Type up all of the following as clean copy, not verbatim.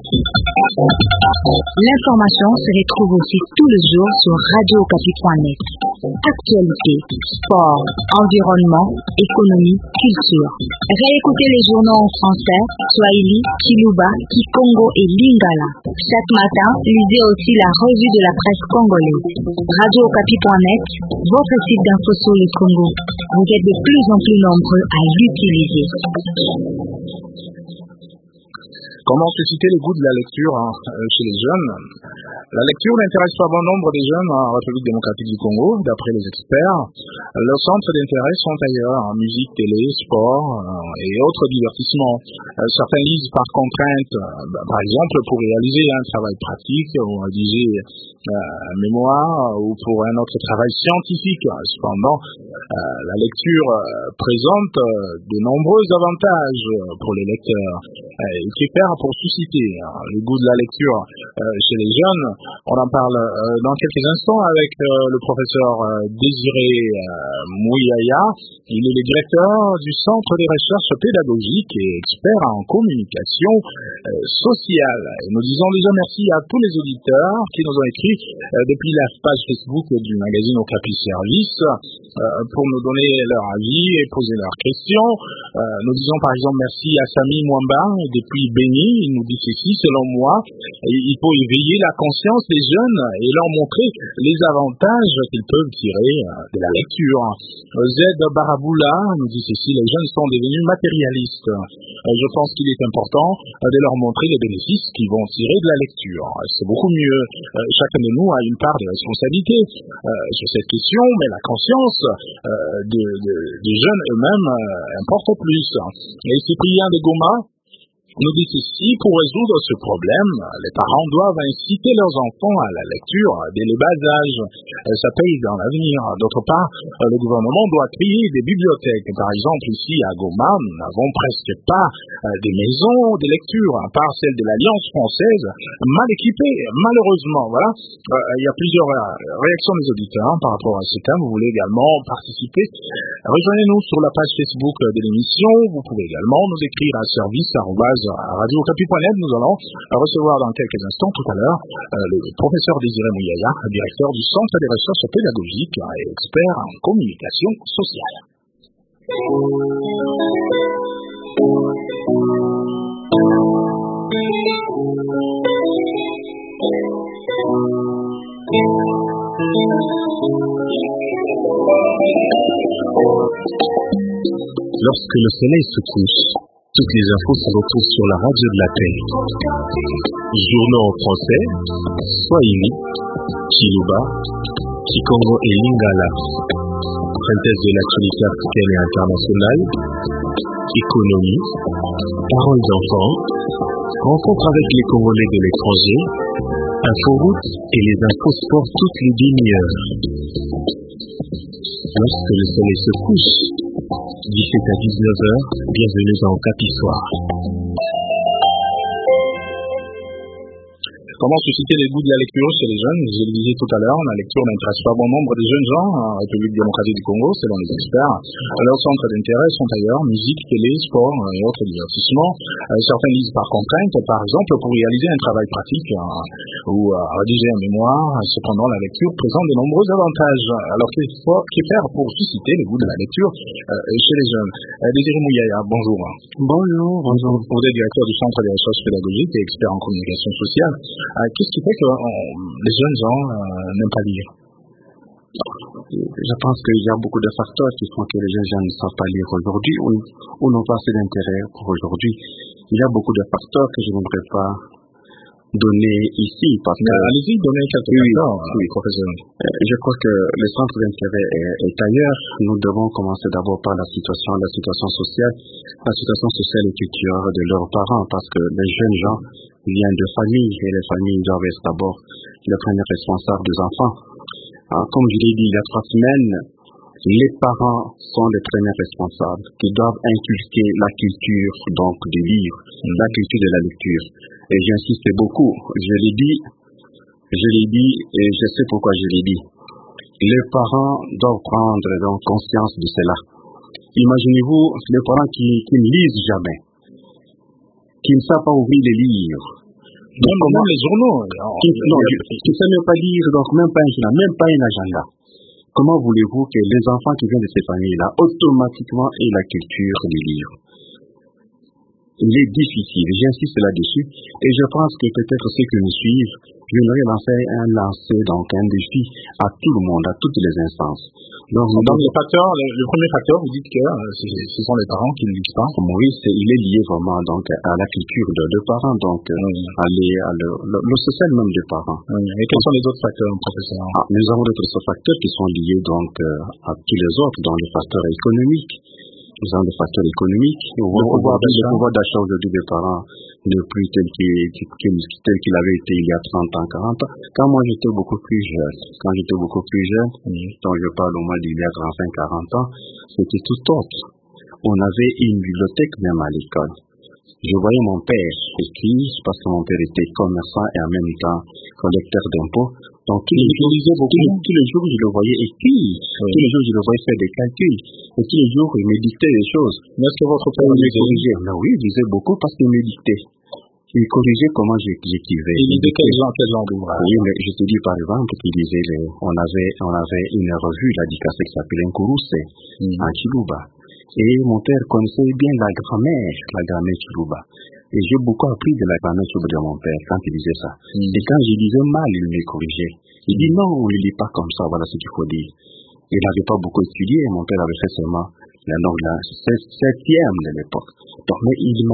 L'information se retrouve aussi tous les jours sur radiocapi.net. Actualité, sport, environnement, économie, culture. Réécoutez les journaux en français, Swahili, Kiluba, Kikongo et Lingala. Chaque matin, lisez aussi la revue de la presse congolaise. Radiocapi.net, votre site d'info sur le Congo. Vous êtes de plus en plus nombreux à l'utiliser. Comment susciter le goût de la lecture chez les jeunes? La lecture n'intéresse pas bon nombre de jeunes en République démocratique du Congo, d'après les experts. Leurs centres d'intérêt sont ailleurs, en musique, télé, sport et autres divertissements. Certains lisent par contrainte, par exemple pour réaliser un travail pratique ou rédiger un mémoire ou pour un autre travail scientifique. Cependant, la lecture présente de nombreux avantages pour les lecteurs. Il préfère pour susciter le goût de la lecture chez les jeunes. On en parle dans quelques instants avec le professeur Désiré Mouyaya. Il est le directeur du Centre des recherches pédagogiques et expert en communication sociale. Et nous disons déjà merci à tous les auditeurs qui nous ont écrit depuis la page Facebook du magazine Okapi Service pour nous donner leur avis et poser leurs questions. Nous disons par exemple merci à Samy Mwamba depuis Béni. Il nous dit ceci: selon moi, il faut éveiller la conscience des jeunes et leur montrer les avantages qu'ils peuvent tirer de la lecture. Z Baraboula nous dit ceci: les jeunes sont devenus matérialistes. Je pense qu'il est important de leur montrer les bénéfices qu'ils vont tirer de la lecture. C'est beaucoup mieux. Chacun de nous a une part de responsabilité sur cette question, mais la conscience des jeunes eux-mêmes importe plus. Et Cyprien de Goma nous dit ceci: pour résoudre ce problème, les parents doivent inciter leurs enfants à la lecture dès le bas âge. Ça paye dans l'avenir. D'autre part, le gouvernement doit créer des bibliothèques. Par exemple, ici à Goma, nous n'avons presque pas des maisons de lecture, à part celle de l'Alliance française, mal équipées, malheureusement. Voilà. Il y a plusieurs réactions des auditeurs par rapport à ce thème. Vous voulez également participer? Rejoignez-nous sur la page Facebook de l'émission. Vous pouvez également nous écrire à service@radiocapi.net. Nous allons recevoir dans quelques instants, tout à l'heure, le professeur Désiré Mouyaya, directeur du Centre des recherches pédagogiques et expert en communication sociale. Lorsque le soleil se couche, toutes les infos se retrouvent sur la radio de la paix. Journaux en français, Swahili, Kiluba, Kikongo et Lingala. Synthèse de l'actualité africaine et internationale, économie, paroles d'enfants, rencontres avec les Congolais de l'étranger, inforoute et les infos sport toutes les demi-heures. Lorsque le soleil se couche, 17 à 19h, bienvenue dans Okapi Soir. Comment susciter les goûts de la lecture chez les jeunes? Je le disais tout à l'heure, la lecture n'intéresse pas bon nombre de jeunes gens en République démocratique du Congo, selon les experts. Leurs centres d'intérêt sont ailleurs, musique, télé, sport et autres divertissements. Certains lisent par contrainte, par exemple pour réaliser un travail pratique ou rédiger un mémoire. Cependant, la lecture présente de nombreux avantages. Alors, que faire pour susciter le goût de la lecture chez les jeunes? Désiré Mouyaya, bonjour. Bonjour. Vous êtes directeur du Centre des recherches pédagogiques et expert en communication sociale. Qu'est-ce qui fait que les jeunes gens n'aiment pas lire? Je pense qu'il y a beaucoup de facteurs qui font que les jeunes gens ne savent pas lire aujourd'hui ou n'ont pas assez d'intérêt pour aujourd'hui. Il y a beaucoup de facteurs que je n'aimerais pas donner ici parce que... Allez-y, donnez quelques facteurs, oui, professeur. Je crois que le centre d'intérêt est ailleurs. Nous devons commencer d'abord par la situation sociale et culturelle de leurs parents parce que les jeunes gens viennent de familles et les familles doivent être d'abord les premiers responsables des enfants. Comme je l'ai dit il y a 3 semaines, les parents sont les premiers responsables qui doivent inculquer la culture donc du livre, la culture de la lecture. Et j'insiste beaucoup, je l'ai dit et je sais pourquoi je l'ai dit. Les parents doivent prendre donc conscience de cela. Imaginez-vous les parents qui ne lisent jamais, qui ne savent pas ouvrir les livres. Même les journaux. Qui ne savent même pas lire, donc même pas un agenda. Comment voulez-vous que les enfants qui viennent de ces familles-là, automatiquement, aient la culture de lire? Il est difficile, j'insiste là-dessus, et je pense que peut-être ceux qui nous suivent, j'aimerais lancer donc un défi à tout le monde, à toutes les instances. Donc le premier facteur, vous dites que ce sont les parents qui ne lisent pas. Oui, il est lié vraiment donc à la culture de parents, donc le social même des parents. Oui. Et quels sont les autres facteurs, professeur? Nous avons d'autres facteurs qui sont liés donc à tous les autres, dans les facteurs économiques. Nous avons des facteurs économiques. Le pouvoir d'achat aujourd'hui des parents n'est plus tel qu'il avait été il y a 30 ans, 40 ans. Quand moi j'étais beaucoup plus jeune, donc je parle au moins d'il y a 35, 40 ans, c'était tout autre. On avait une bibliothèque même à l'école. Je voyais mon père écrire, parce que mon père était commerçant et en même temps collecteur d'impôts. Donc tous les jours, je le voyais écrire. Tous les jours, je le voyais faire des calculs. Et tous les jours, il me dictait des choses. Mais est-ce que votre père me corrigeait? Oui, il disait beaucoup parce qu'il me dictait. Il corrigeait comment j'écrivais. Il disait quel genre d'ouvrage? Oui, mais je te dis par exemple qu'il disait, on avait une revue, la dicacée qui s'appelait Nkurusse, en Chiluba. Et mon père connaissait bien la grammaire Chiluba. Et j'ai beaucoup appris de la grammaire Chiluba de mon père quand il disait ça. Et quand je disais mal, il me corrigeait. Il dit non, on ne lit pas comme ça, voilà ce qu'il faut dire. Il n'avait pas beaucoup étudié, mon père avait fait seulement la langue septième de l'époque. Donc, mais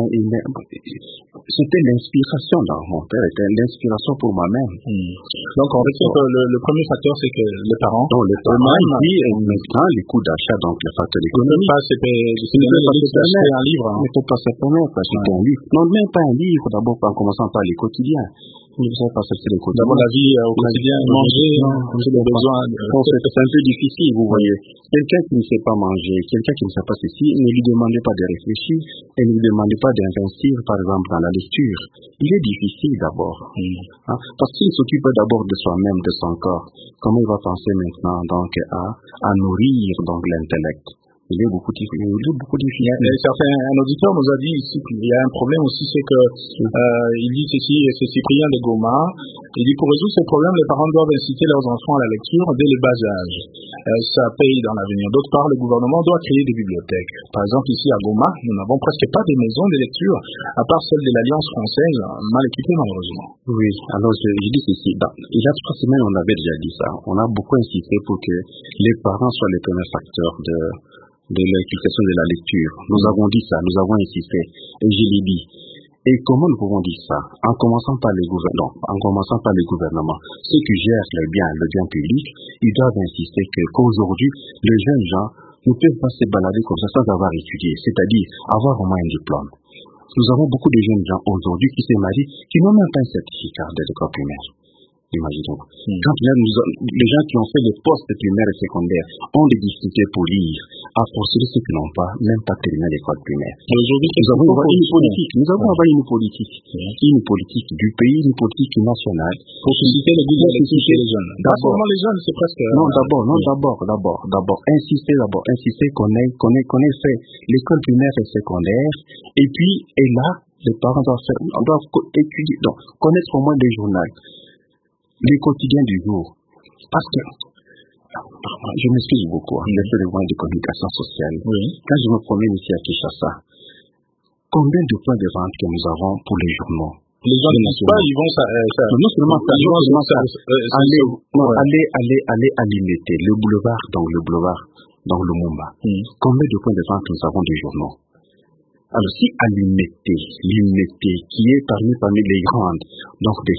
c'était l'inspiration, mon père était l'inspiration pour moi-même. Donc, on retient que le premier facteur, c'est que les parents. Donc, les parents, et maintenant, les coûts d'achat, donc les facteurs économiques. Ne peut pas se permettre d'acheter un livre. Non, même pas un livre, d'abord, en commençant par les quotidiens. Vous ne savez pas ce que c'est les quotidiens. D'abord, la vie au quotidien, manger, c'est des besoins. C'est un peu difficile, vous voyez. Quelqu'un qui ne sait pas manger, quelqu'un qui ne sait pas ceci, ne lui demandez pas de réfléchir et ne lui demandez pas d'investir, par exemple, dans la lecture. Il est difficile d'abord. Parce qu'il s'occupe d'abord de soi-même, de son corps. Comment il va penser maintenant donc à nourrir donc l'intellect? Il y a beaucoup de difficultés. Un auditeur nous a dit ici qu'il y a un problème aussi, c'est que il dit ceci, c'est Cyprien de Goma. Il dit pour résoudre ce problème, les parents doivent inciter leurs enfants à la lecture dès le bas âge. Ça paye dans l'avenir. D'autre part, le gouvernement doit créer des bibliothèques. Par exemple, ici à Goma, nous n'avons presque pas des maisons de lecture, à part celle de l'Alliance française, mal équipée malheureusement. Oui, alors je dis ceci. Il y a 3 semaines, on avait déjà dit ça. On a beaucoup insisté pour que les parents soient les premiers facteurs de l'implication de la lecture. Nous avons dit ça, nous avons insisté, et je l'ai dit. Et comment nous pouvons dire ça? En commençant par les gouvernements, ceux qui gèrent le bien public, ils doivent insister qu'aujourd'hui, les jeunes gens ne peuvent pas se balader comme ça sans avoir étudié, c'est-à-dire avoir au moins un diplôme. Nous avons beaucoup de jeunes gens aujourd'hui qui se marient, qui n'ont même pas un certificat de l'école primaire. Imaginons. Quand les gens qui ont fait les postes primaires et secondaires ont des difficultés pour lire, à fortiori ceux qui n'ont même pas terminé l'école primaire. Aujourd'hui, nous avons envoyé une politique du pays, une politique nationale. Pour susciter le goût de la lecture chez les jeunes. Pas seulement les jeunes, c'est presque. D'abord, insister qu'on ait fait l'école primaire et secondaire, et puis, là, les parents doivent étudier, donc, connaître au moins des journaux. Les quotidiens du jour. Parce que, je m'excuse beaucoup, j'ai fait des moyens de communication sociale. Quand je me promène ici à Kinshasa, combien de points de vente que nous avons pour les journaux? Les gens ne lisent pas, ils vont non seulement ça, aller alimenter le boulevard, dans le Lumumba. Combien de points de vente nous avons des journaux? Alors, si à l'Unité, qui est parmi les grandes, donc des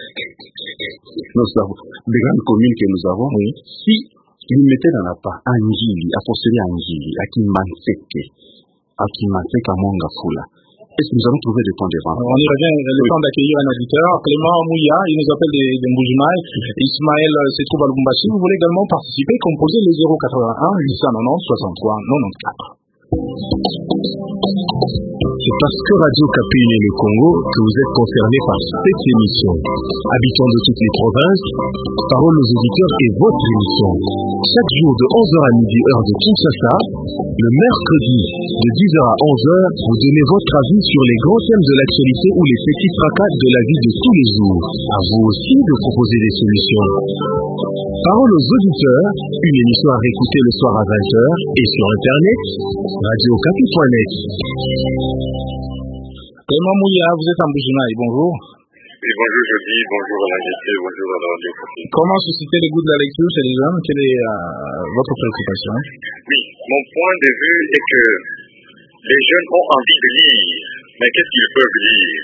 grandes communes que nous avons, si l'Unité n'en a pas, Angili, à fortiori Angili, à Kimanseke, à Mongafula, est-ce que nous allons trouver des points de vente? On y revient, le temps d'accueillir un auditeur, Clément Mouya, il nous appelle des Mboujimai, Ismaël se trouve à Lubumbashi. Vous voulez également participer, composer le 081 890 63 94. C'est parce que Radio Kapi est le Congo que vous êtes concernés par cette émission. Habitants de toutes les provinces, parole aux auditeurs est votre émission. Chaque jour de 11h à midi, heure de Kinshasa, le mercredi de 10h à 11h, vous donnez votre avis sur les grands thèmes de l'actualité ou les petits fracas de la vie de tous les jours. À vous aussi de proposer des solutions. Parole aux auditeurs, une émission à réécouter le soir à 20h et sur Internet, radiokapi.net. Clément Mouya, vous êtes en Bujunaï, bonjour. Oui, bonjour Jody, bonjour à l'invité, bonjour à la radio. Comment susciter le goût de la lecture chez les jeunes? Quelle est votre préoccupation? Oui, mon point de vue est que les jeunes ont envie de lire, mais qu'est-ce qu'ils peuvent lire?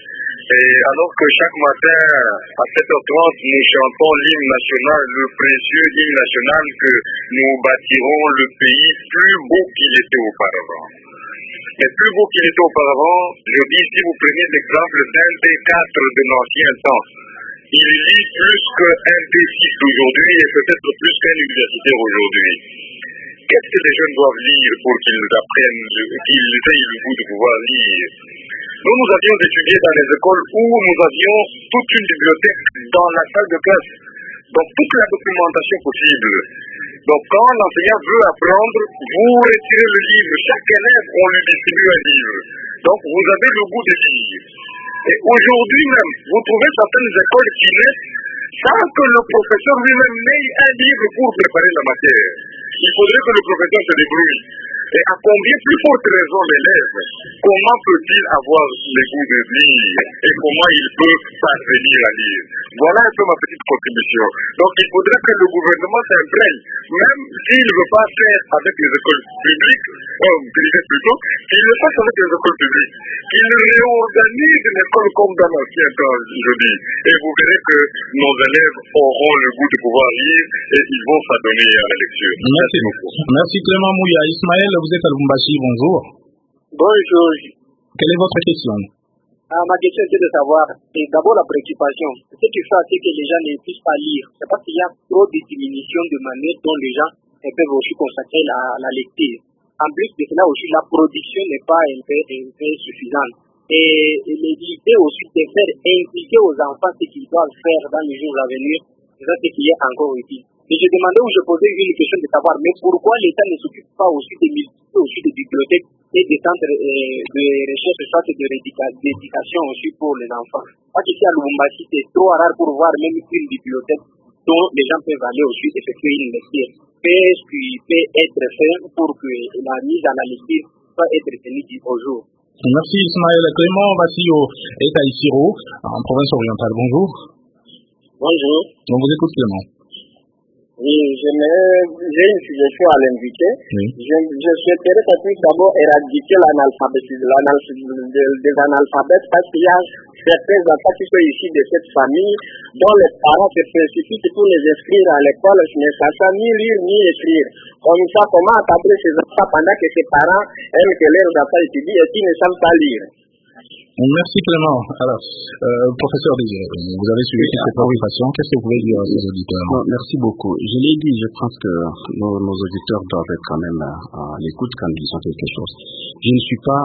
Et alors que chaque matin, à 7h30, nous chantons l'hymne national, le précieux hymne national, que nous bâtirons le pays plus beau qu'il était auparavant. Mais plus beau qu'il était auparavant, je dis, si vous prenez l'exemple d'un T4 de l'ancien temps, il lit plus qu'un T6 d'aujourd'hui et peut-être plus qu'un universitaire aujourd'hui. Qu'est-ce que les jeunes doivent lire pour qu'ils apprennent, qu'ils aient le goût de pouvoir lire? Nous avions étudié dans les écoles où nous avions toute une bibliothèque dans la salle de classe. Donc toute la documentation possible. Donc quand l'enseignant veut apprendre, vous retirez le livre. Chaque élève, on lui distribue un livre. Donc vous avez le goût de lire. Et aujourd'hui même, vous trouvez certaines écoles qui naissent sans que le professeur lui-même n'ait un livre pour préparer la matière. Il faudrait que le professeur se débrouille. Et à combien plus forte raison l'élève, comment peut-il avoir le goût de lire et comment il peut parvenir à lire? Voilà un peu ma petite contribution. Donc il faudrait que le gouvernement s'imprègne, même s'il ne veut pas faire avec les écoles publiques, privées plutôt, qu'il le fasse avec les écoles publiques, qu'il réorganise une école comme dans l'ancien temps, je dis. Et vous verrez que nos élèves auront le goût de pouvoir lire et ils vont s'adonner à la lecture. Merci beaucoup. Merci Clément Mouya. Ismaël, vous êtes à Lubumbashi, bonjour. Bonjour. Quelle est votre question? Ma question était de savoir, et d'abord la préoccupation, ce qui fait que les gens ne puissent pas lire, c'est parce qu'il y a trop de diminution de manière dont les gens peuvent aussi consacrer la lecture. En plus de cela aussi, la production n'est pas un peu suffisante. Et l'idée aussi de faire impliquer aux enfants ce qu'ils doivent faire dans les jours à venir, c'est ça qui est encore utile. Et je demandais ou je posais une question de savoir, mais pourquoi l'État ne s'occupe pas aussi des bibliothèques et des centres de recherche, soit de d'éducation aussi pour les enfants? Parce qu'ici à Lubumbashi, c'est trop rare pour voir même une bibliothèque dont les gens peuvent aller aussi effectuer une lecture. Qu'est-ce qui peut être fait pour que la mise à la lecture soit être tenue au jour? Merci Ismaël. Clément Bassio est à Isiro, en province orientale. Bonjour. Bonjour. On vous écoute Clément. Oui, j'ai une suggestion à l'invité. Oui. Je souhaiterais qu'on puisse d'abord éradiquer l'analphabétisme des analphabètes parce qu'il y a certains enfants qui sont issus de cette famille dont les parents se précipitent pour les inscrire à l'école, ne sachant ni lire ni écrire. Comme ça, comment encadrer ces enfants pendant que ces parents aiment que leurs enfants étudient et qui ne savent pas lire? Merci Clément. Alors, professeur Désiré, vous avez suivi cette préoccupation. Qu'est-ce que vous pouvez dire à ces auditeurs? Merci beaucoup. Je l'ai dit, je pense que nos auditeurs doivent être quand même à l'écoute quand ils ont quelque chose. Je ne suis pas,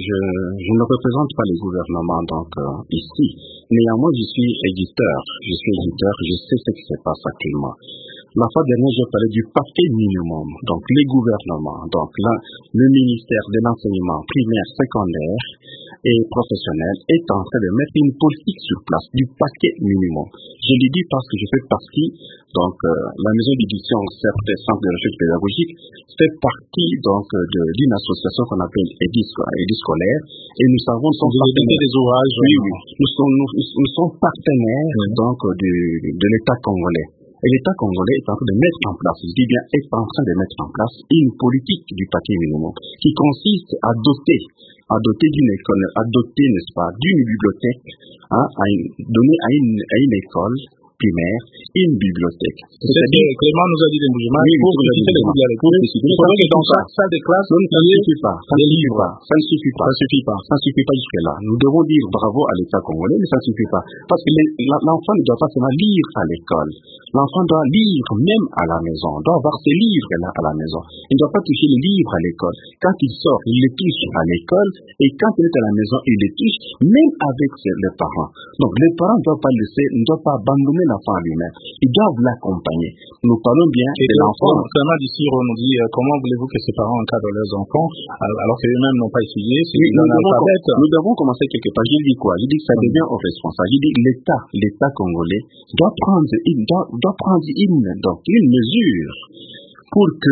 je ne représente pas les gouvernements donc ici. Néanmoins, je suis éditeur, je sais ce qui se passe actuellement. La fois dernière, j'ai parlé du paquet minimum. Donc, les gouvernements, donc là, le ministère de l'enseignement primaire, secondaire et professionnel est en train de mettre une politique sur place du paquet minimum. Je le dis parce que je fais partie, donc, la maison d'édition, certes, centre de recherche pédagogique, fait partie, donc, d'une association qu'on appelle EDI scolaire, et nous savons, des ouvrages. Oui. Nous sommes partenaires, donc, de l'État congolais. Et l'État congolais est en train de mettre en place, je dis bien, est en train de mettre en place une politique du paquet minimum qui consiste à doter d'une école, n'est-ce pas, d'une bibliothèque, donner à une école primaire, une bibliothèque. C'est-à-dire, Clément nous a dit des mouvements pour susciter les goûts de la lecture. Il faudrait que dans chaque salle de classe, ça ne suffit pas. Ça ne suffit pas jusque-là. Nous devons dire bravo à l'État congolais, mais ça ne suffit pas. Parce que l'enfant ne doit pas seulement lire à l'école. L'enfant doit lire même à la maison, doit avoir ses livres là à la maison. Il ne doit pas toucher les livres à l'école. Quand il sort, il les touche à l'école, et quand il est à la maison, il les touche même avec les parents. Donc les parents ne doivent pas ne doivent pas abandonner l'enfant à lui-même. Ils doivent l'accompagner. Nous parlons bien de l'enfant. Vraiment d'ici, on nous dit comment voulez-vous que ces parents encadrent leurs enfants alors qu'eux-mêmes n'ont pas étudié. Nous devons commencer quelque part. Je dis quoi? Je dis que ça devient aux responsables. Je dis l'État congolais doit prendre une mesure pour que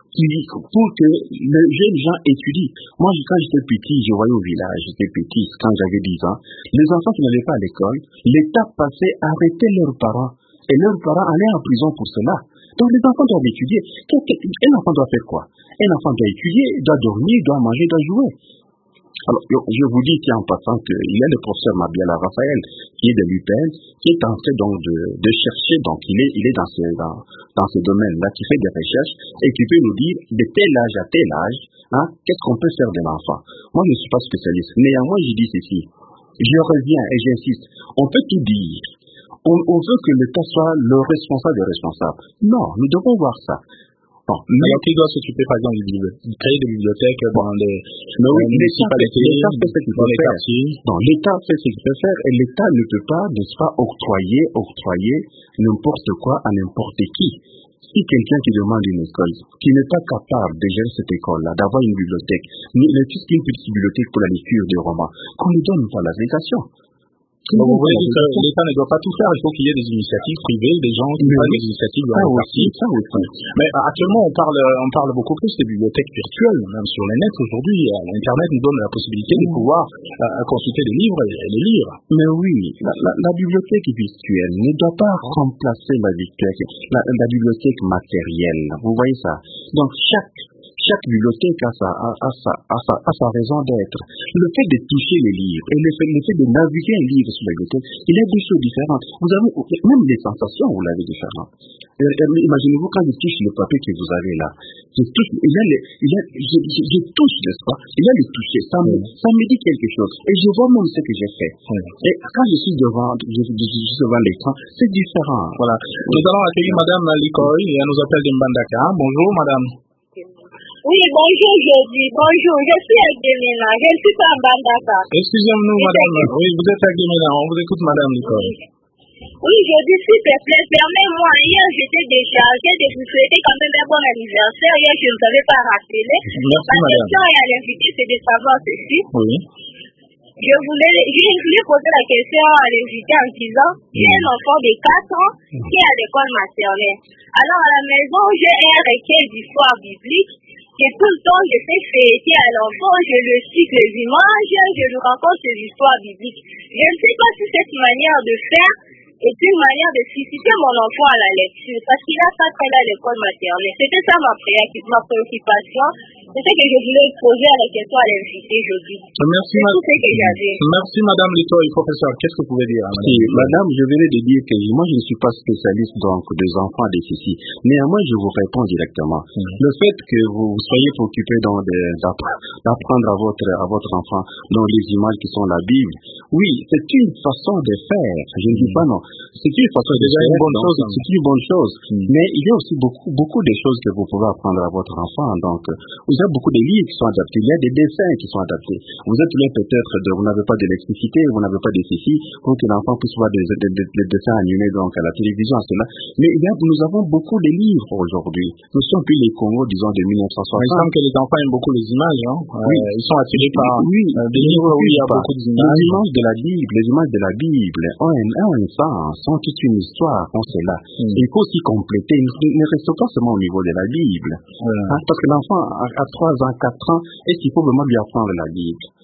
les jeunes gens étudient. Moi, quand j'étais petit, je voyais au village, quand j'avais 10 ans, les enfants qui n'allaient pas à l'école, l'État passait à arrêter leurs parents. Et leurs parents allaient en prison pour cela. Donc les enfants doivent étudier. Un enfant doit faire quoi? Un enfant doit étudier, doit dormir, doit manger, doit jouer. Alors, je vous dis en passant qu'il y a le professeur Mabiala Raphaël, qui est de l'UPN, qui est en train donc de chercher, donc il est dans ce domaine-là, qui fait des recherches, et qui peut nous dire, de tel âge à tel âge, qu'est-ce qu'on peut faire de l'enfant. Moi, je ne suis pas spécialiste. Néanmoins, je dis ceci. Je reviens et j'insiste. On peut tout dire. On veut que l'État soit le responsable des responsables. Non, nous devons voir ça. Bon, alors qui doit s'occuper par exemple de créer des bibliothèques dans les municipalités, dans les quartiers? Non, l'État fait ce qu'il peut faire et l'État ne peut pas, n'est-ce pas, octroyer n'importe quoi à n'importe qui. Si quelqu'un qui demande une école, qui n'est pas capable de gérer cette école-là, d'avoir une bibliothèque, ne plus qu'une petite bibliothèque pour la lecture des romans, qu'on lui donne pas l'agrégation. Donc vous voyez que l'État ne doit pas tout faire, il faut qu'il y ait des initiatives privées, des gens qui prennent des initiatives dans les quartiers. Mais actuellement, on parle beaucoup plus des bibliothèques virtuelles, même sur les nets aujourd'hui. L'Internet nous donne la possibilité de pouvoir consulter des livres et les lire. Mais oui, la bibliothèque virtuelle ne doit pas remplacer la bibliothèque matérielle. Vous voyez ça? Donc chaque bibliothèque a sa raison d'être. Le fait de toucher les livres et le fait de naviguer un livre sur la bibliothèque, il y a des choses différentes. Vous avez même les sensations, vous l'avez différentes. Imaginez-vous quand je touche le papier que vous avez là. Je touche, n'est-ce pas? Il y a le toucher, ça me dit quelque chose. Et je vois même ce que j'ai fait. Et quand je suis devant l'écran, c'est différent. Voilà. Nous allons accueillir Madame Likoy, elle nous appelle de Mbandaka. Bonjour Madame. Oui, bonjour Jody. Bonjour, je suis avec Demina. Je ne suis pas à Mbandaka. Excusez-nous Madame. Oui, vous êtes avec Demina. On vous écoute Madame Likoy. Oui, Jody, s'il te plaît, permets-moi. Hier, j'étais déchargée de vous souhaiter quand même un bon anniversaire. Hier, je ne vous avais pas rappelé. Merci Ma Madame. question à l'invité, c'est de savoir ceci. Oui. Je voulais poser la question à l'invité en disant, j'ai un enfant de 4 ans qui est à l'école maternelle. Alors, à la maison, j'ai un recueil d'histoire biblique que tout le temps je fais fêter à l'enfant, je le cite les images, je lui raconte les histoires bibliques. Je ne sais pas si cette manière de faire est une manière de susciter mon enfant à la lecture, parce qu'il a 4 ans à l'école maternelle. C'était ça ma préoccupation. C'est ce que je voulais poser à la question à l'invité aujourd'hui. Merci, c'est tout ce que j'avais. Merci Madame Likoy, professeur. Qu'est-ce que vous pouvez dire? Madame, je venais de dire que moi je ne suis pas spécialiste donc des enfants des ceci. Néanmoins, je vous réponds directement. Le fait que vous soyez préoccupé d'apprendre à votre enfant dans les images qui sont la Bible, oui, c'est une façon de faire. Je ne dis pas non. C'est une façon de faire. C'est une bonne chose. Mais il y a aussi beaucoup de choses que vous pouvez apprendre à votre enfant. Donc, vous avez beaucoup de livres qui sont adaptés. Il y a des dessins qui sont adaptés. Vous êtes là peut-être, vous n'avez pas d'électricité, vous n'avez pas de ceci, pour que l'enfant puisse voir des dessins animés donc à la télévision, à cela. Mais nous avons beaucoup de livres aujourd'hui. Nous sommes plus les Congo, disons, de 1960. Il semble que les enfants aiment beaucoup les images, hein. Oui. Ils sont attirés par des livres où il y a beaucoup d'images. Les images de la Bible ont un sens, ont toute une histoire, ont cela. Il faut aussi compléter. Ne restons pas seulement au niveau de la Bible. Parce que l'enfant a 3 ans, 4 ans, est-ce qu'il faut vraiment lui apprendre la Bible?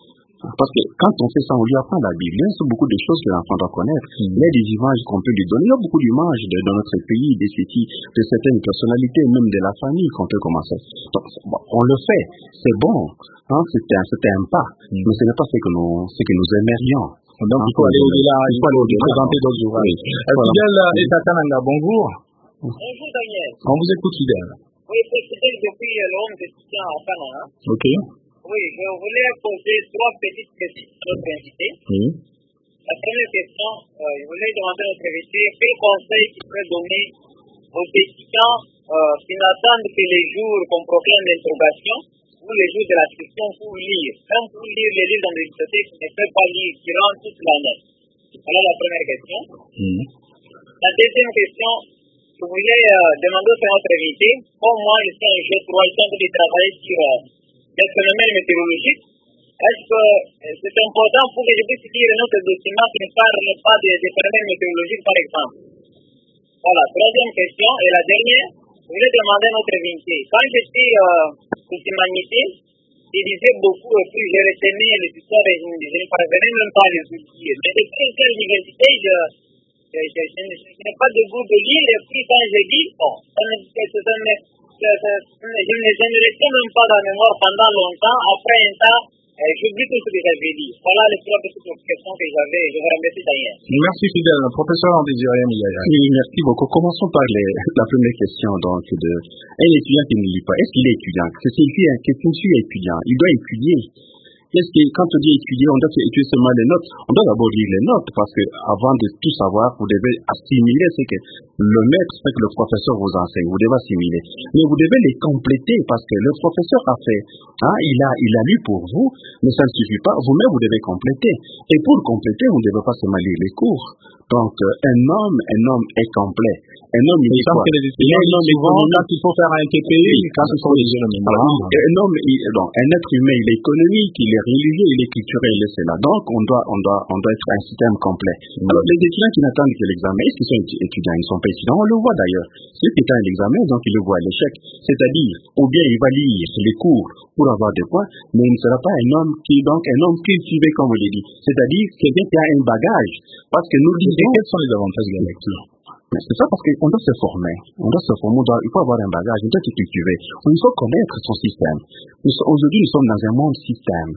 Parce que quand on fait ça, on lui apprend la Bible. Il y a beaucoup de choses que l'enfant doit connaître. Il y a des images qu'on peut lui donner. Il y a beaucoup d'images dans notre pays, de certaines personnalités, même de la famille qu'on peut commencer. Donc, on le fait. C'est bon. Hein, c'était un pas. Mais ce n'est pas ce que nous aimerions. Donc, il faut aller au-delà, il faut aller présenter d'autres ouvrages. Fidèle et Tatananga, bonjour. Bonjour Daniel. On vous écoute, Fidèle. Oui, c'est Fidèle depuis l'homme d'étudiant en Canada. Ok. Oui, je voulais poser 3 petites questions à notre invité. La première question, je voulais demander à notre invité quel conseil il pourrait donner aux étudiants qui n'attendent que les jours qu'on proclame l'interrogation ou les jours de la question pour lire. Même pour lire les livres dans les bibliothèques, ne peuvent pas lire durant toute l'année. Voilà la première question. La deuxième question, je voulais demander à notre invité, comme moi je suis un jeune 3 ans de travailler sur des phénomènes météorologiques, est-ce que c'est important pour que je puisse lire un autre document qui ne parle pas des phénomènes météorologiques, par exemple? Voilà, troisième question, et la dernière, je voulais demander à notre invité, quand j'étais aux humanités, je lisais beaucoup et puis je retenais les histoires et je ne parvenais même pas à les oublier. Mais depuis que l'université, je n'ai pas de goût de lire, et puis quand je lis, je ne retiens même pas dans la mémoire pendant longtemps. Après un temps, j'oublie tout ce que j'avais dit. Voilà les 3 petites questions que j'avais. Je vous remercie d'ailleurs. Merci Fidèle. Professeur Andésiré Miyaya. Oui, merci beaucoup. Commençons par la première question. Donc, un étudiant qui ne lit pas, est-ce qu'il est étudiant? C'est celui-ci est étudiant. Il doit étudier. Quand on dit étudier, on doit étudier seulement les notes. On doit d'abord lire les notes parce que avant de tout savoir, vous devez assimiler ce que le maître, ce que le professeur vous enseigne. Vous devez assimiler. Mais vous devez les compléter parce que le professeur a fait, il a lu pour vous, mais ça ne suffit pas. Vous-même, vous devez compléter. Et pour compléter, on ne devait pas seulement lire les cours. Donc, un homme est complet. Un homme, il est quoi? Quand il faut faire un TPI, quand ce sont les jeunes. Un être humain, il est économique, il est religieux, il est culturel, c'est là. Donc, on doit être un système complet. Alors, les étudiants qui n'attendent que l'examen, est-ce qu'ils sont étudiants? Ils ne sont pas étudiants. On le voit d'ailleurs. Ceux qui attendent l'examen, donc, ils le voient à l'échec. C'est-à-dire, ou bien il va lire les cours pour avoir des points, mais il ne sera pas un homme cultivé, comme on l'a dit. C'est-à-dire, quelqu'un qui a un bagage. Parce que nous disons... Quels sont les avantages de la lecture? C'est ça parce qu'on doit se former. Il faut avoir un bagage, il doit être cultivé. Il faut connaître son système. Aujourd'hui, nous sommes dans un monde système.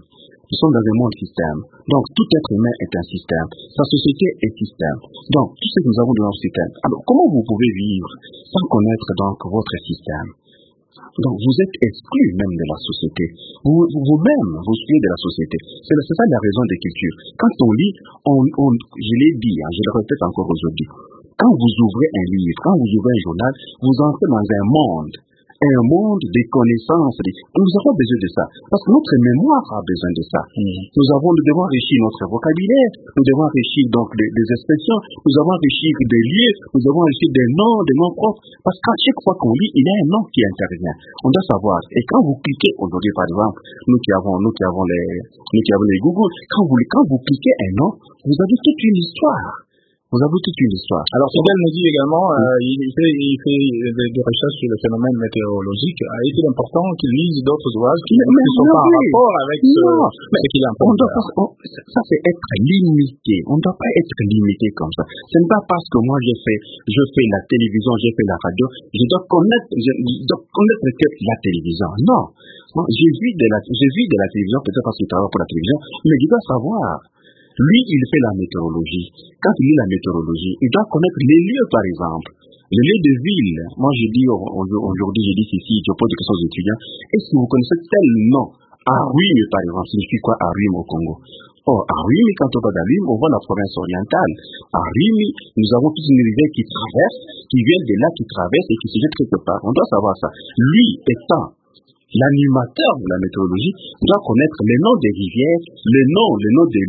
Donc, tout être humain est un système. Sa société est système. Donc, tout ce que nous avons dans notre système. Alors, comment vous pouvez vivre sans connaître donc votre système? Donc, vous êtes exclu même de la société. Vous-même, vous suivez de la société. C'est ça la raison des cultures. Quand on lit, je l'ai dit, je le répète encore aujourd'hui. Quand vous ouvrez un livre, quand vous ouvrez un journal, vous entrez dans un monde des connaissances. Nous avons besoin de ça. Parce que notre mémoire a besoin de ça. Nous devons enrichir notre vocabulaire, nous devons enrichir donc des expressions, nous devons enrichir des lieux, nous devons enrichir des noms propres. Parce qu'à chaque fois qu'on lit, il y a un nom qui intervient. On doit savoir. Et quand vous cliquez, aujourd'hui par exemple, nous qui avons les Google, quand vous cliquez un nom, vous avez toute une histoire. Alors, Fidèle nous dit également, il fait des recherches sur le phénomène météorologique. Est-il important qu'il lise d'autres ouvrages qui ne sont pas en rapport avec ce qu'il apprend? Ça, c'est être limité. On ne doit pas être limité comme ça. Ce n'est pas parce que moi, je fais la télévision, je fais la radio, je dois connaître que la télévision. Non. J'ai vu de la télévision, peut-être parce que je travaille pour la télévision, mais je dois savoir. Lui, il fait la météorologie. Quand il lit la météorologie, il doit connaître les lieux, par exemple. Les lieux de ville. Moi, je dis aujourd'hui, ici, je pose des questions aux étudiants. Est-ce que vous connaissez tel nom? Aruime, par exemple, signifie quoi Aruime au Congo? Aruime, quand on va d'Aruime, on voit la province orientale. Aruime, nous avons toute une rivière qui traverse, qui vient de là, qui traverse et qui se jette quelque part. On doit savoir ça. Lui, étant l'animateur de la météorologie, doit connaître les noms des rivières, les noms des lieux,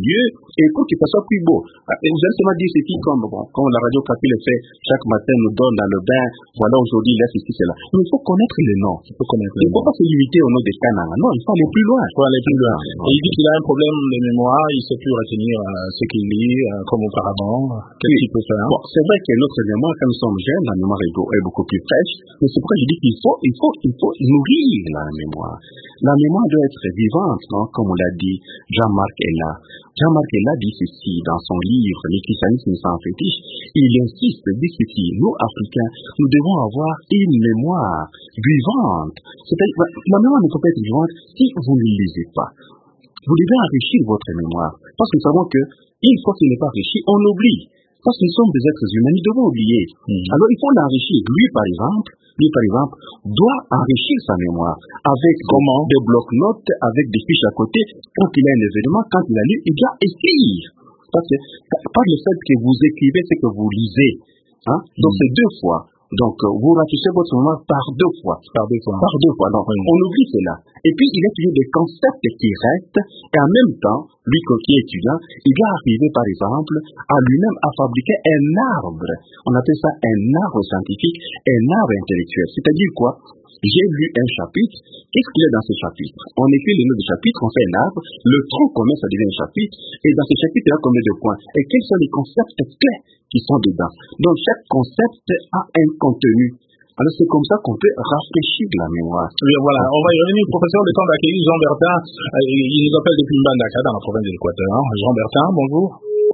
et pour que ça soit plus beau. Et vous allez seulement dire ceci comme la radio Capi le fait chaque matin, nous donne dans le bain, voilà aujourd'hui, là, ceci, cela. Mais il faut connaître les noms. Il ne faut pas se limiter au nom des Kananga. Non, il faut aller plus loin. Et il dit qu'il a un problème de mémoire, il ne sait plus retenir ce qu'il lit, comme auparavant. Qu'est-ce qu'il peut faire? Bon, c'est vrai que notre mémoire, quand nous sommes jeunes, la mémoire est beaucoup plus fraîche. Mais c'est pourquoi je dis qu'il faut nourrir la mémoire. La mémoire doit être vivante, non? Comme on l'a dit, Jean-Marc Ella. Jean-Marc Ella dit ceci dans son livre, Les christianismes sans fétiche. Il insiste, dit ceci, nous, Africains, nous devons avoir une mémoire vivante. C'est-à-dire, la mémoire ne peut pas être vivante si vous ne lisez pas. Vous devez enrichir votre mémoire. Parce que nous savons que, une fois qu'il n'est pas enrichi, on oublie. Parce que nous sommes des êtres humains, nous devons oublier. Alors, il faut l'enrichir. Lui, par exemple, doit enrichir sa mémoire avec des blocs-notes, avec des fiches à côté. Quand il a un événement, quand il a lu, il doit écrire. Parce que, par le fait que vous écrivez, c'est que vous lisez. Donc, c'est 2 fois. Donc, vous ratissez votre mémoire par 2 fois. Donc, on oublie cela. Et puis, il y a toujours des concepts qui restent. Et en même temps, lui, qui est étudiant, il va arriver, par exemple, à lui-même à fabriquer un arbre. On appelle ça un arbre scientifique, un arbre intellectuel. C'est-à-dire quoi? J'ai lu un chapitre. Qu'est-ce qu'il y a dans ce chapitre? On écrit le nom du chapitre, on fait un arbre. Le tronc commun, ça devient un chapitre. Et dans ce chapitre, il y a combien de points? Et quels sont les concepts clés qui sont dedans? Donc, chaque concept a un contenu. Alors, c'est comme ça qu'on peut rafraîchir la mémoire. Oui, voilà. On va y revenir. Professeur, le temps d'accueillir Jean Bertin. Il nous appelle depuis Mbandaka, dans la province de l'Équateur. Jean Bertin, bonjour.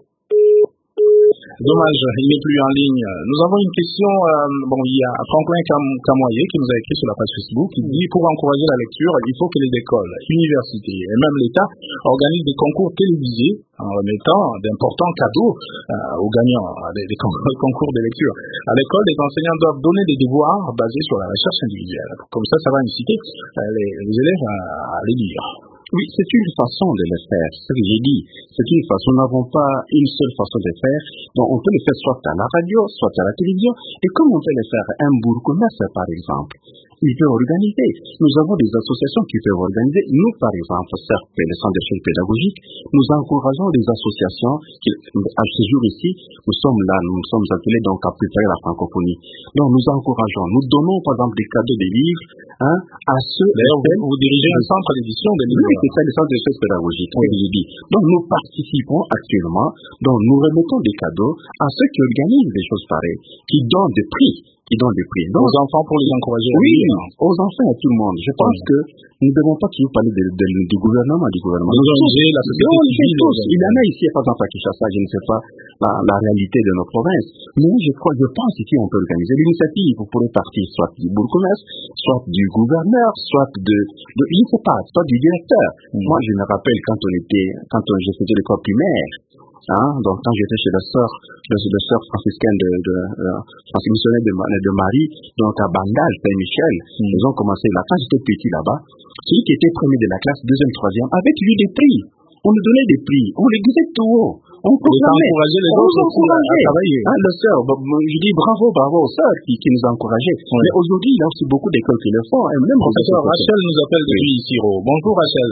Dommage, il n'est plus en ligne. Nous avons une question, il y a Franklin Camoyer qui nous a écrit sur la page Facebook. Il dit, pour encourager la lecture, il faut que les écoles, universités et même l'État organisent des concours télévisés en remettant d'importants cadeaux aux gagnants des concours de lecture. À l'école, les enseignants doivent donner des devoirs basés sur la recherche individuelle. Comme ça va inciter les élèves à les lire. Oui, c'est une façon de le faire. C'est ce que j'ai dit. C'est une façon. Nous n'avons pas une seule façon de le faire. Donc, on peut le faire soit à la radio, soit à la télévision. Et comme on peut le faire à un bourg-commerce, par exemple, il peut organiser. Nous avons des associations qui peuvent organiser. Nous, par exemple, certes, le centre d'études pédagogiques, nous encourageons des associations qui, à ce jour ici, nous sommes appelés donc à préparer la francophonie. Donc, nous encourageons, nous donnons par exemple des cadeaux des livres, à ceux. D'ailleurs, vous dirigez un centre d'édition des livres. Oui, c'est ça, le centre d'études pédagogiques. Oui. Je dis. Donc, nous participons actuellement, donc nous remettons des cadeaux à ceux qui organisent des choses pareilles, qui donnent des prix. Donc, aux enfants pour les encourager. Oui, aux enfants et à tout le monde. Je pense que nous ne devons pas toujours parler du gouvernement. Nous ONG, la société civile. Il y en a ici, par exemple à Kinshasa, je ne sais pas la réalité de nos provinces. Mais je pense ici on peut organiser l'initiative. Vous pourrez partir soit du bourgmestre, soit du gouverneur, soit je ne sais pas, soit du directeur. Moi, je me rappelle quand je faisais l'école primaire. Donc quand j'étais chez le sœur franciscaine missionnaire de Marie, donc à Bandal, Saint-Michel, ils ont commencé là. Quand j'étais petit là-bas, celui qui était premier de la classe, deuxième, troisième, avec lui des prix. On nous donnait des prix, on les disait tout haut. On encourageait les autres à travailler. Le sœur, je dis bravo aux sœurs qui nous encourageaient. Oui. Mais aujourd'hui, il y a aussi beaucoup d'écoles qui le font. Même professeur Rachel nous appelle depuis Siro. Bonjour Rachel.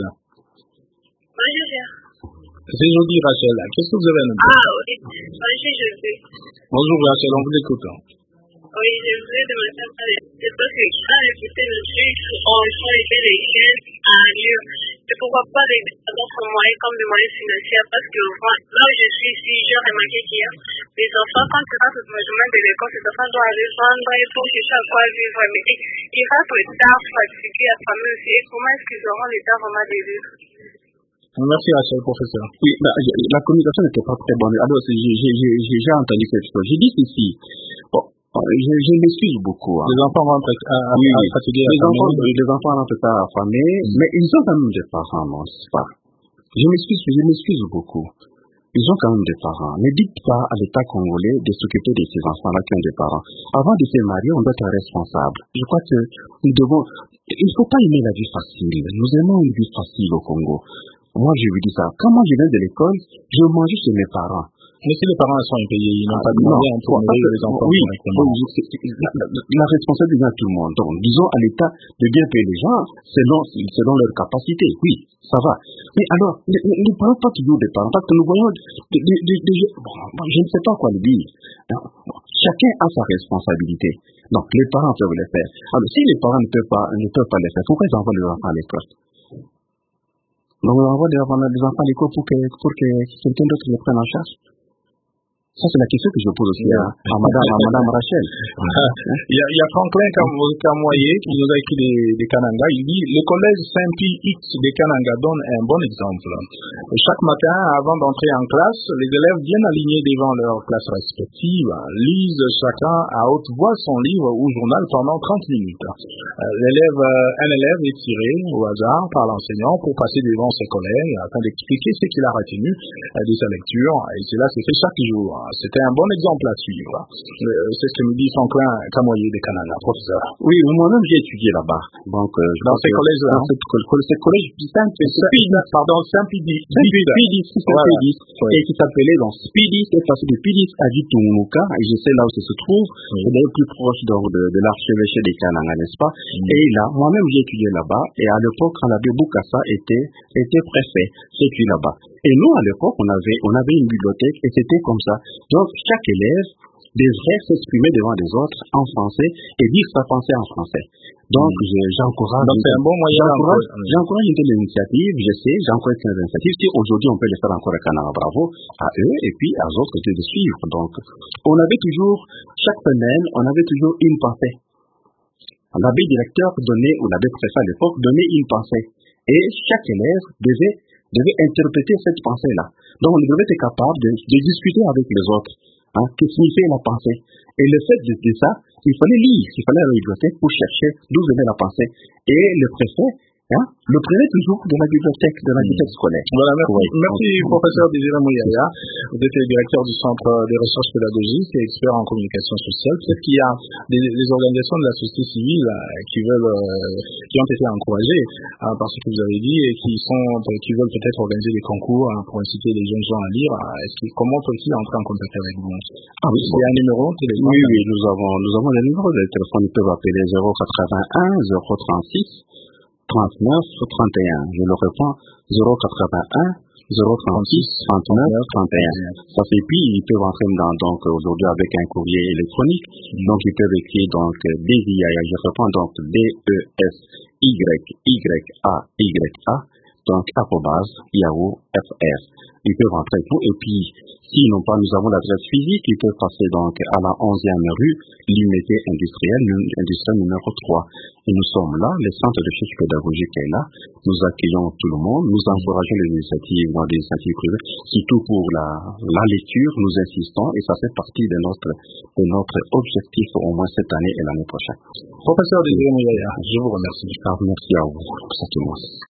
C'est joli Rachel. Qu'est-ce que vous avez à nous dire? Oui, je sais. Bonjour Rachel, on vous écoute. Oui, je voulais demander c'est parce que quand j'écoutais le truc, on encourageait les jeunes à lire. Et pourquoi pas d'autres moyens comme des moyens financiers? Parce que là où je suis ici, j'ai remarqué qu'il y a les enfants, quand tu rentres au logement de l'école, les enfants doivent aller vendre pour chercher à quoi vivre. Mais ils rentrent tard, fatigués, affamés aussi. Et comment est-ce qu'ils auront le temps vraiment de vivre? Merci Rachel, professeur. Oui, la communication n'était pas très bonne. Alors, j'ai entendu cette chose. J'ai dit ceci. Je m'excuse beaucoup. Les enfants rentrent fatigués. Les enfants rentrent tard affamés, mais ils ont quand même des parents, non, c'est pas. Je m'excuse beaucoup. Ils ont quand même des parents. Ne dites pas à l'État congolais de s'occuper de ces enfants-là qui ont des parents. Avant de se marier, on doit être responsable. Je crois que il ne faut pas aimer la vie facile. Nous aimons une vie facile au Congo. Moi, je vous dis ça. Quand moi je viens de l'école, je mangeais chez mes parents. Mais si les parents sont impayés, ils n'ont pas de moyens pour nourrir les enfants correctement. La responsabilité vient à tout le monde. Donc, disons à l'État de bien payer les gens selon leur capacité. Oui, ça va. Mais alors, ne parlons pas toujours des parents, parce que nous voyons je ne sais pas quoi le dire. Chacun a sa responsabilité. Donc, les parents peuvent les faire. Alors, si les parents ne peuvent pas les faire, pourquoi ils envoient leurs enfants à l'école? Donc, on envoie des enfants à l'école pour que quelqu'un d'autre les prenne en charge. Ça, c'est la question que je pose aussi à Madame Rachel. Il y a Franklin Kamoye qui nous a écrit des Kananga. Il dit, le collège Saint-Pierre de Kananga donne un bon exemple. Chaque matin, avant d'entrer en classe, les élèves viennent alignés devant leurs classes respectives, lisent chacun à haute voix son livre ou journal pendant 30 minutes. Un élève est tiré au hasard par l'enseignant pour passer devant ses collègues afin d'expliquer ce qu'il a retenu de sa lecture. Et cela se fait chaque jour. C'était un bon exemple à suivre. C'est ce que me dit Franklin Kamoye de Canada, professeur. Oui, moi-même j'ai étudié là-bas. Donc, dans ces collèges-là. Dans ce collège Saint-Pédis, et qui s'appelait donc Spidis, cette fois-ci de Pidis à Ditumuka, et je sais là où ça se trouve, c'est d'ailleurs plus proche de l'archevêché des Kananga, n'est-ce pas? Et là, moi-même j'ai étudié là-bas, et à l'époque, quand l'abbé Boukassa était préfet, j'ai étudié là-bas. Et nous, à l'époque, on avait une bibliothèque, et c'était comme ça. Donc, chaque élève devrait s'exprimer devant les autres en français et dire sa pensée en français. Donc, j'encourage. Donc, c'est un bon moyen. J'encourage une telle initiative, j'encourage cette initiative. Si aujourd'hui on peut le faire encore à Canada, bravo à eux et puis à d'autres côtés de suivre. Donc, chaque semaine, on avait toujours une pensée. L'abbé directeur donnait, ou l'abbé préfet à l'époque, donnait une pensée. Et chaque élève devait interpréter cette pensée-là. Donc, on devait être capable de discuter avec les autres. Que signifiait la pensée. Et le fait de ça, il fallait lire, il fallait aller à la bibliothèque pour chercher d'où venait la pensée. Et le préfet le prenait toujours de la bibliothèque scolaire. Voilà, merci professeur Désiré Mouyaya. Vous êtes le directeur du Centre des recherches pédagogiques et expert en communication sociale. Peut-être qu'il y a des organisations de la société civile qui ont été encouragées par ce que vous avez dit et qui veulent peut-être organiser des concours pour inciter les jeunes gens à lire. Comment peut-il entrer en contact avec vous? Il y a un numéro de téléphone? Oui, nous avons le numéro de téléphone. Ils peuvent appeler 081 036 39 31. Je le réponds, 081 036 39 31. Ça fait puis ils peuvent entrer donc aujourd'hui avec un courrier électronique. Donc ils peuvent écrire donc DESYA, je réponds donc DESYYA donc @yahoo.fr. Ils peuvent entrer tout et puis s'ils n'ont pas, nous avons l'adresse physique, ils peuvent passer donc à la 11e rue, l'unité industrielle numéro 3. Et nous sommes là, le centre de recherche pédagogique est là, nous accueillons tout le monde, nous encourageons les initiatives privées, surtout pour la lecture, nous insistons et ça fait partie de notre objectif au moins cette année et l'année prochaine. Professeur Désiré Mouyaya, je vous remercie. Merci à vous.